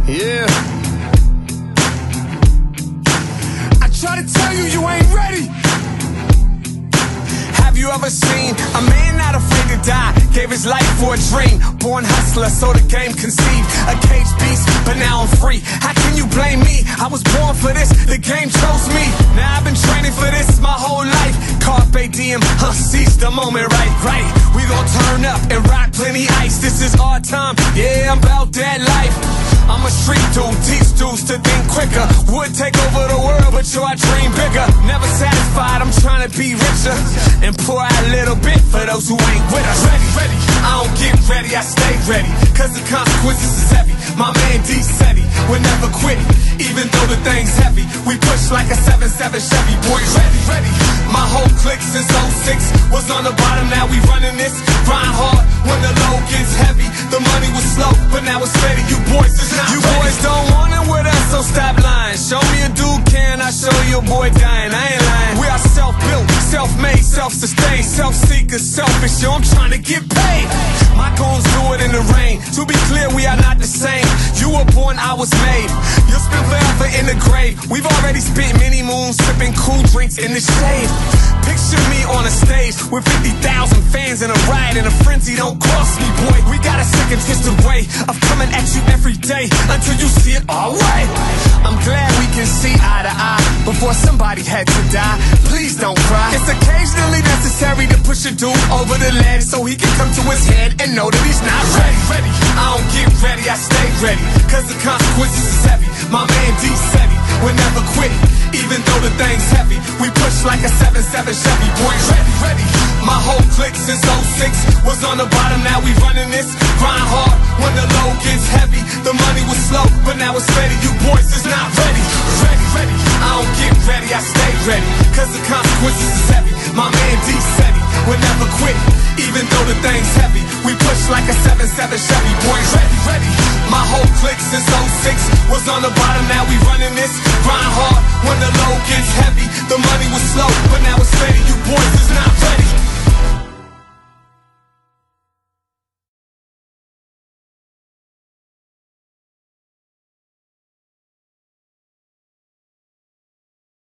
Yeah. I try to tell you, you ain't ready. Have you ever seen a man not afraid to die? Gave his life for a dream. Born hustler, so the game conceived. A cage beast, but now I'm free. How can you blame me? I was born for this, the game chose me. Now I've been training for this my whole life. Carpe diem, seize the moment, right. We gon' turn up and rock plenty ice. This is our time, yeah, I'm about that life. I'm a street dude, teach dudes to think quicker. Would take over the world, but yo, I dream bigger. Never satisfied, I'm trying to be richer. And pour out a little bit for those who ain't with us. Ready, I don't get ready, I stay ready. Cause the consequences is heavy. My man D said he would never quit. Even though the thing's heavy, we push like a 7-7 Chevy. Boy, ready. My whole clique since 06 was on the bottom, now we running this. Grind hard when the load gets heavy. The money was slow, but now it's steady. You boys is not You ready. Boys don't want it with us, so stop lying. Show me a dude can, I show you a boy dying. I ain't lying. We are self-built, self-made, self-sustained, self-seekers, selfish. Yo, I'm trying to get paid. My goons do it in the rain. To be clear, we are not the same. You were born, I was made. You'll spend forever in the grave. We've already spent many moons sipping cool drinks in the shade. Picture me on a stage with 50,000 fans in a riot and a frenzy. Don't cross me, boy. We got a sick and twisted way of coming at you every day until you see it all right. I'm glad we can see eye to eye before somebody had to die. Please don't cry. It's occasionally necessary to push a dude over the ledge so he can come to his head and know that he's not ready. I don't get ready, I stay ready. Cause the consequences is heavy. My man D said he would never quit. Even though the thing's heavy, we push like a 7-7 Chevy. Boy, ready. My whole clique since 06 was on the bottom, now we running this. Grind hard when the load gets heavy. The money was slow, but now it's steady. You boys is not ready. I don't get ready, I stay ready. Cause the consequences is heavy. My man D said he would never quit. Even though the thing's heavy, we push like a 7-7 Chevy. Boy, ready. My whole clique since 06 was on the bottom, now we running this. Grind hard when the load gets heavy. The money was slow, but now it's